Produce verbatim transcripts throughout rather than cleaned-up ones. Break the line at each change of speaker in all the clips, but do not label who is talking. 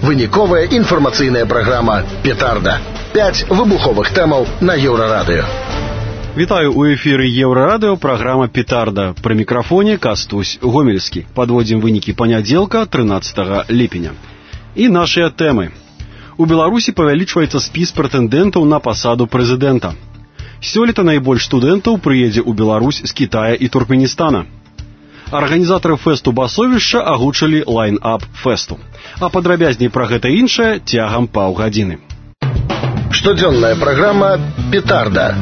Выніковая інфармацыйная праграма «Петарда». Пяць выбуховых тэмаў на Еўрарадыё.
Вітаю, у эфіры Еўрарадыё, праграма «Петарда». Пры мікрафоне Кастусь Гомельскі. Падводзім вынікі панядзелка, трынаццатага ліпеня. І нашыя тэмы. У Беларусі павялічваецца спіс прэтэндэнтаў на пасаду прэзідэнта. Сёлета найбольш студэнтаў прыедзе ў Беларусь з Кітая і Туркменістана. Арганізатары фэсту «Басовішча» агучылі лайн-ап фэсту. А падрабязней пра гэта іншае цягам паўгадзіны.
Штодзённая праграма «Петарда».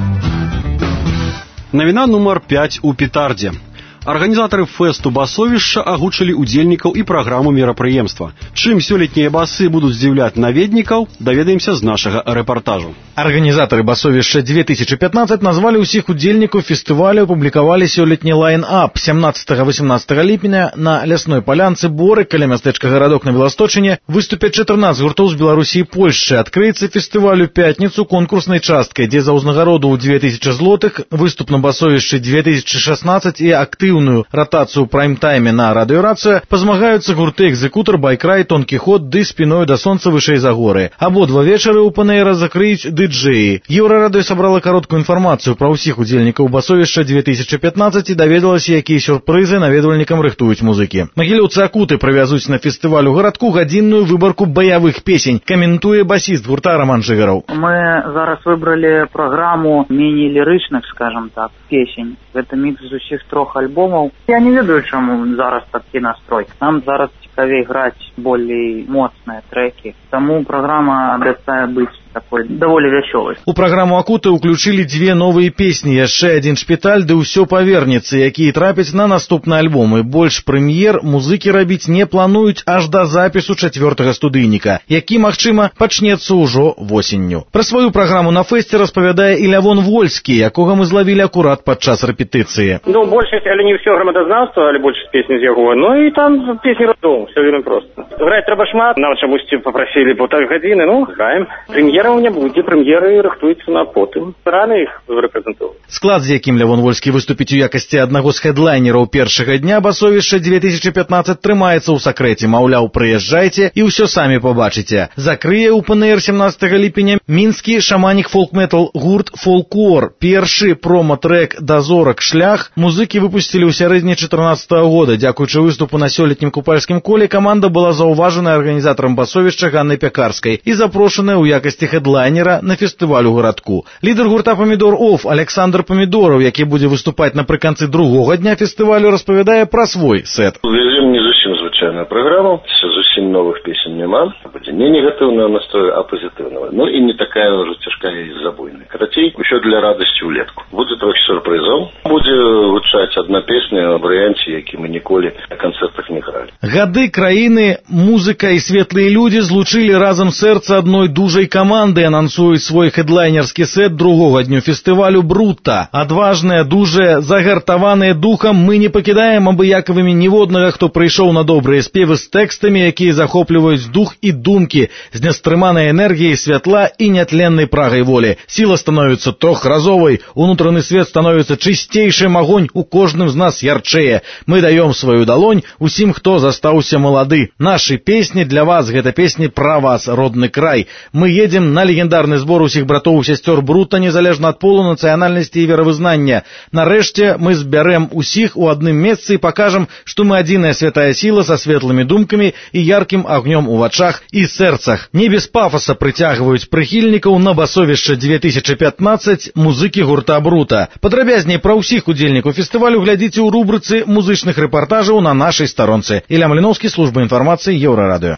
Навіна нумар пяць у «Петардзе». Арганізатары фэсту «Басовішча» агучылі удзельнікаў і праграму мерапрыемства. Чым сёлетнія басы будуць здзіўляць наведнікаў, даведаемся з нашага рэпартажу.
Арганізатары «Басовішча две тысячи пятнадцать» назвалі ўсіх удзельнікаў фестывалю, апублікавалі сёлетні лайн-ап. сямнаццатага-васемнаццатага ліпеня на лясной палянцы Боры, каля мястэчка Гарадок на Беласточыне, выступяць чатырнаццаць гуртоў з Беларусі і Польшчы. Адкрыецца фестываль у пятніцу конкурснай часткай, дзе за ўзнагароду ў две тысячи злотых, выступ на «Басовішчы две тысячи шестнадцать» і актыў ротацыю прайм-тайме на радыёрацыю пазмагаюцца гурты «Экзекутар», «Байкрай», «Тонкі ход» ды «Спіною да сонца вышэй за горы». Абодва вечары ў панэйра закрыюць ды-джэі. Еўрарадыё сабрала кароткую інфармацыю пра ўсіх удзельнікаў «Басовішча две тысячи пятнадцать» і даведалася, якія сюрпрызы наведвальнікам рыхтуюць музыкі. Магілёўцы-акуты правязуць на фестываль у гарадку гадзінную выбарку баявых песень, каментуе басіст гурта Роман Жыгараў.
Мы зараз выбралі праграму меней лірычных, скажем так, песень. Гэта мікс з усіх трох альбомаў. Я не ведаю, чаму зараз такі настрой. Нам зараз цікавей граць болей моцныя трэкі. Таму праграма абяцае быць такой даволі вясёлай.
У праграму «Акуты» ўключылі дзве новыя песні, яшчэ адзін «Шпіталь» ды «Усё павернецца», якія трапяць на наступны альбом. І больш прэм'ер музыкі рабіць не плануюць аж да запісу чацвёртага студыйніка, які, магчыма, пачнецца ўжо восенню. Пра сваю праграму на фэсце распавядае і Лявон Вольскі, якога мы злавілі акурат падчас рэпетыцыі.
Ну, большасць, але не ўсё грамадазнаўства, але большасць песні з яго. Ну і там песні разом, все вельмі проста. Граць трэба шмат, нам чамусьці папрасілі паўтары гадзіны, ну, граем. Прэм'ераў не будзе, прэм'еры рыхтуюцца на потым. Рана іх рэпрэзентаваць.
Склад, з якім Лявон Вольскі выступіць у якасці аднаго з хедлайнераў першага дня «Басовішча две тысячи пятнадцать» трымаецца ў сакрэце, маўляў, прыязджайце і ўсё самі пабачыце. Закрые ў панэйр сямнаццатага ліпеня мінскі шаманік фолк-метал гурт «Фолкор». Першы промо-трэк «Дазорак шлях» музыкі выпусцілі ў сярэдзіне чатырнаццатага года. Дзякуючы выступу на сёлетнім купальскім коле каманда была заўважана арганізатарам «Басовішча» Ганнай Пякарскай і запрошаная ў якасці хедлайнера на фестываль у гарадку. Лідар гурта «Памідор Оф» Александр Памідораў, які будзе выступаць напрыканцы другога дня фестывалю, распавядае пра свой сет.
Везем не зусім звычайную праграму, зусім новых песень няма. Будзе не негатыўного настрою, а пазітыўного. Ну і не такая ўжо цяжкая і забойная. Карацей, усё для радасці ўлетку. Будзе трохі сюрпрызаў. Будзе гучаць адна песня ў варыянце, які мы ніколі на канцэртах не гралі.
Гады, краіны, музыка і светлыя людзі злучылі разам сэрца адной дужай каманды, анансуюць свой хедлайнерскі сет другога дню фестывалю «Брутта». Адважныя, дужыя, загартаваныя духам, мы не пакідаем абыякавымі ніводнага, хто прыйшоў на добрыя спевы з тэкстамі, якія захопліваюць дух і думкі, з нястрыманай энергіяй святла і нятленнай прагай волі. Сіла становіцца трохразовай, унутраны свет становіцца чысцейшым, агонь у кожным з нас ярчэе. Мы даём сваю далонь усім, хто застаўся малады. Нашы песні для вас, гэта песні пра вас, родны край. Мы едзем на легендарны збор усіх братоў і сясцёр «Брутта», незалежна ад полу, нацыянальнасці і веравызнання. Нарэшце мы збярэм усіх у адным месцы і пакажам, што мы адзіная святая сіла са светлымі думкамі і яркім агнём у вачах і сэрцах. Не без пафаса прыцягваюць прыхільнікаў на «Басовішча две тысячи пятнадцать» музыкі гурта «Брутта». Падрабязней пра ўсіх удзельнікаў фестывалю глядзіце ў рубрыцы музычных рэпартажаў на нашай старонцы. Ілля Маліноўскі, служба інфармацыі, Еўрарадыё.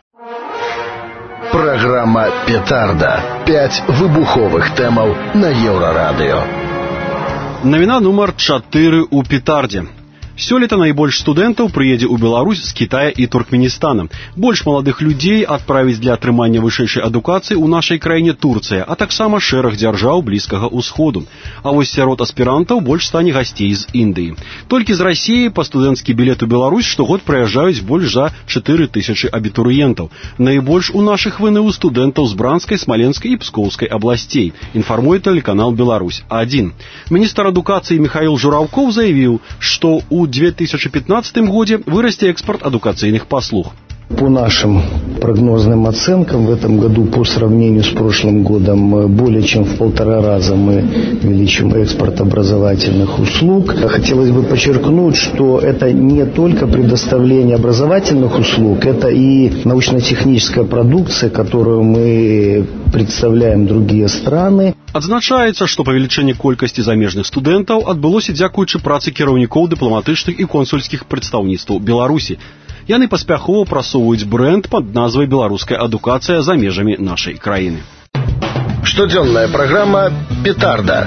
Праграма «Петарда». Пяць выбуховых тэмаў на Еўрарадыё.
Навіна нумар чатыры ў «Петардзе». Сёлета найбольш студэнтаў прыедзе ў Беларусь з Кітая і Туркменістана. Больш маладых людзей адправіць для атрымання вышэйшай адукацыі ў нашай краіне Турцыя, а таксама шэраг дзяржаў Блізкага ўсходу. А вось сярод аспірантаў больш стане гасцей з Індыі. Толькі з Расіі па студэнцкі білет у Беларусь штогод прыязджаюць больш за чатыры тысячы абітурыентаў. Найбольш у нашых ВНУ студэнтаў з Бранскай, Смаленскай і Пскоўскай абласцей, інфармуе тэлеканал «Беларусь адзін». Міністр адукацыі Михаил Жураўкоў заявіў, што ў две тысячи пятнадцатым годзе вырасце экспорт адукацыйных паслуг.
По нашим прогнозным оценкам, в этом году по сравнению с прошлым годом более чем в полтора раза мы увеличим экспорт образовательных услуг. Хотелось бы подчеркнуть, что это не только предоставление образовательных услуг, это и научно-техническая продукция, которую мы представляем другие страны.
Адзначаецца, што павелічэнне колькасці замежных студэнтаў адбылося дзякуючы працы кіраўнікоў дыпламатычных і консульскіх прадстаўніцтваў Беларусі. Яны паспяхова прасоўваюць брэнд пад назвай «Беларуская адукацыя за межамі нашай краіны».
Штодзённая праграма «Петарда».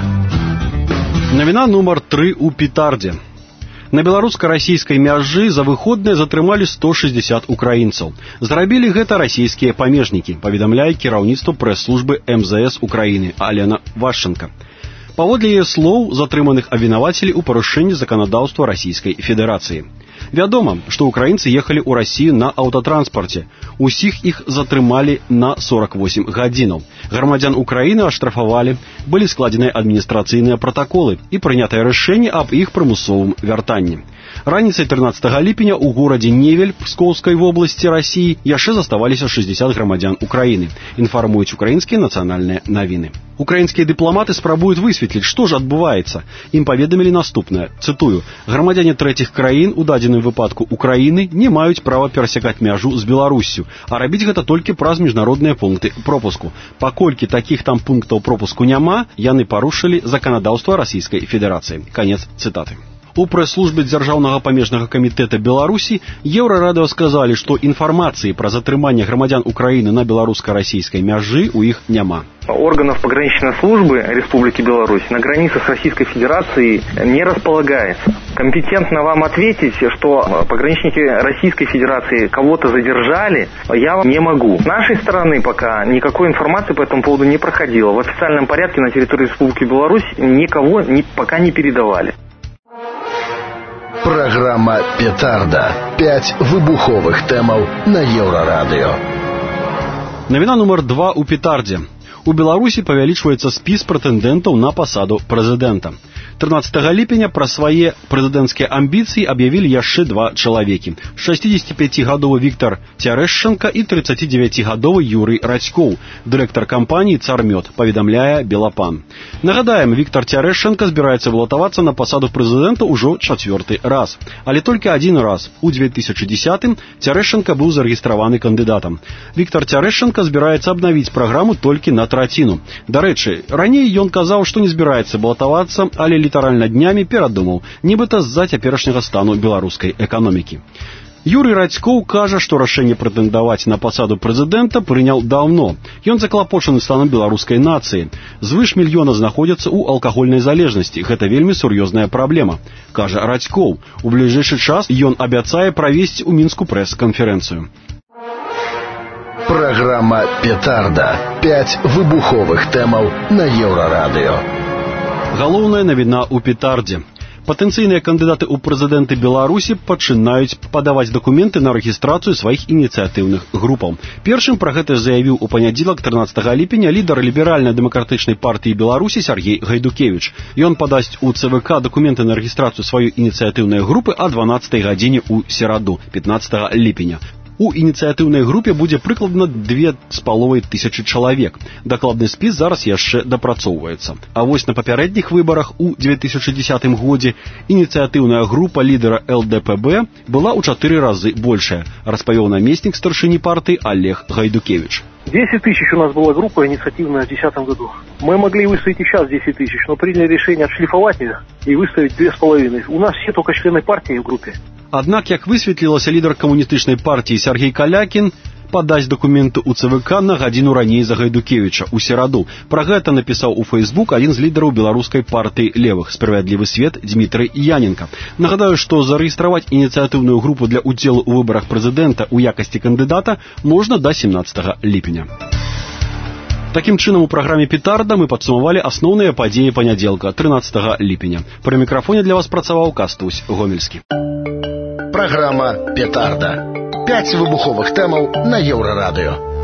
Навіна нумар тры ў Петардзе. На беларуска-расійскай мяжы за выходныя затрымалі сто шэсцьдзесят украінцаў. Зрабілі гэта расійскія памежнікі, паведамляе кіраўніцтва прэс-службы эм зэ эс Украіны Алена Вашченка. Паводле яе слоў, затрыманых абвінавацілі ў парушэнні заканадаўства Расійскай Федэрацыі. Вядома, што украінцы ехалі ў Расію на аўтатранспарце. Усіх іх затрымалі на сорок восемь гадзінаў. Грамадзян Украіны аштрафавалі, былі складзеныя адміністрацыйныя пратаколы і прынятае рашэнне аб іх прымусовым вяртанні. Раніцай трынаццатага ліпеня ў горадзе Невель Пскоўскай вобласці Расіі яшчэ заставаліся шэсцьдзесят грамадзян Украіны, інфармуюць украінскія нацыянальныя навіны. Украінскія дыпламаты спрабуюць высветліць, што ж адбываецца. Ім паведамілі наступнае, цытую: «Грамадзяне трэціх краін, у дадзеным выпадку Украіны, не маюць права перасякаць мяжу з Беларуссю, а рабіць гэта толькі праз міжнародныя пункты пропуску. Паколькі такіх там пунктаў пропуску няма, яны парушылі заканадаўства Расійскай Федэрацыі». Канец цытаты. У прэс-службе Дзяржаўнага памежнага камітэта Беларусі Еўрарадыё сказалі, што інфармацыі пра затрыманне грамадзян Украіны на беларуска-расійскай мяжы у іх няма.
Органов пограничной службы Республики Беларусь на границе с Российской Федерацией не располагается. Компетентно вам ответить, что пограничники Российской Федерации кого-то задержали, я вам не могу. С нашей стороны пока никакой информации по этому поводу не проходило. В официальном порядке на территории Республики Беларусь никого не, пока не передавали.
Программа «Петарда». Пять выбуховых тэмаў на Еўрарадыё.
Навіна нумар два ў Петардзе. У Беларусі павялічваецца спіс прэтэндэнтаў на пасаду прэзідэнта. трынаццатага ліпеня пра свае прэзідэнцкія амбіцыі аб'явілі яшчэ два чалавекі. шэсцідзесяціпяцігадовы Віктор Цярэшчанка і трыццацідзевяцігадовы Юрый Радзько, дырэктар кампаніі «Цармёд», паведамляе Белапан. Нагадаем, Віктор Цярэшчанка збіраецца балатавацца на пасаду прэзідэнта ўжо чацвёрты раз. Але толькі адзін раз, у дзве тысячы дзесятым, Цярэшчанка быў зарэгістраваны кандыдатам. Віктор Цярэшчанка збіраецца абнавіць праграму толькі на траціну. Дарэчы, раней ён казаў, што не збіраецца балатавацца, але літаральна днямі перадумаў, нібыта з-за цяперашняга стану беларускай эканомікі. Юрый Радзько кажа, што рашэнне прэтэндаваць на пасаду прэзідэнта прыняў даўно. Ён заклапочаны станам беларускай нацыі. Звыш мільёна знаходзяцца ў алкагольнай залежнасці. Гэта вельмі сур'ёзная праблема, кажа Радзько. У бліжэйшы час ён абяцае правесці ў Мінску прэс-канферэнцыю.
Программа «Петарда». Пять выбуховых тэмаў на Еўрарадыё.
Галоўная навіна ў Петардзе. Патэнцыйныя кандыдаты ў прэзідэнты Беларусі пачынаюць падаваць дакументы на рэгістрацыю сваіх ініцыятыўных групаў. Першым пра гэта заявіў у панядзелак трынаццатага ліпеня лідар ліберальна-дэмакратычнай партыі Беларусі Сяргей Гайдукевіч. Ён падасць у цэ вэ ка дакументы на рэгістрацыю сваёй ініцыятыўнай групы а дванаццатай гадзіне ў сераду, пятнаццатага ліпеня. У ініцыятыўнай групе будзе прыкладна две з паловай тысячы чалавек. Дакладны спіс зараз яшчэ дапрацоўваецца. А вось на папярэдніх выбарах у дзве тысячы дзесятым годзе ініцыятыўная група лідара эл дэ пэ бэ была ў чатыры разы большая, распавёў намеснік старшыні партыі Олег Гайдукевич.
десять тысяч у нас была группа инициативная в две тысячи десятом году. Мы могли выставить и сейчас десять тысяч, но приняли решение отшлифовать ее и выставить две с половиной. У нас все только члены партии в группе.
Аднак, як высветлілася, лідар камуністычнай партіі Сяргей Калякін падасць дакументы ў цэ вэ ка на гадзіну раней за Гайдукевіча ў сераду. Пра гэта напісаў у Фейсбук адзін з лідараў беларускай партыі левых «Справядлівы свет» Дмітрый Яненка. Нагадаю, што зарэгістраваць ініцыятыўную групу для ўдзелу ў выбарах прэзідэнта ў якасці кандыдата можна да семнаццатага ліпеня. Такім чынам, у праграме «Петарда» мы падсумавалі асноўныя падзеі панядзелка, трынаццатага ліпеня. Пры мікрафоне для вас працаваў Кастусь Гомельскі.
Программа «Петарда». Пять выбуховых тэмаў на Еўрарадыё.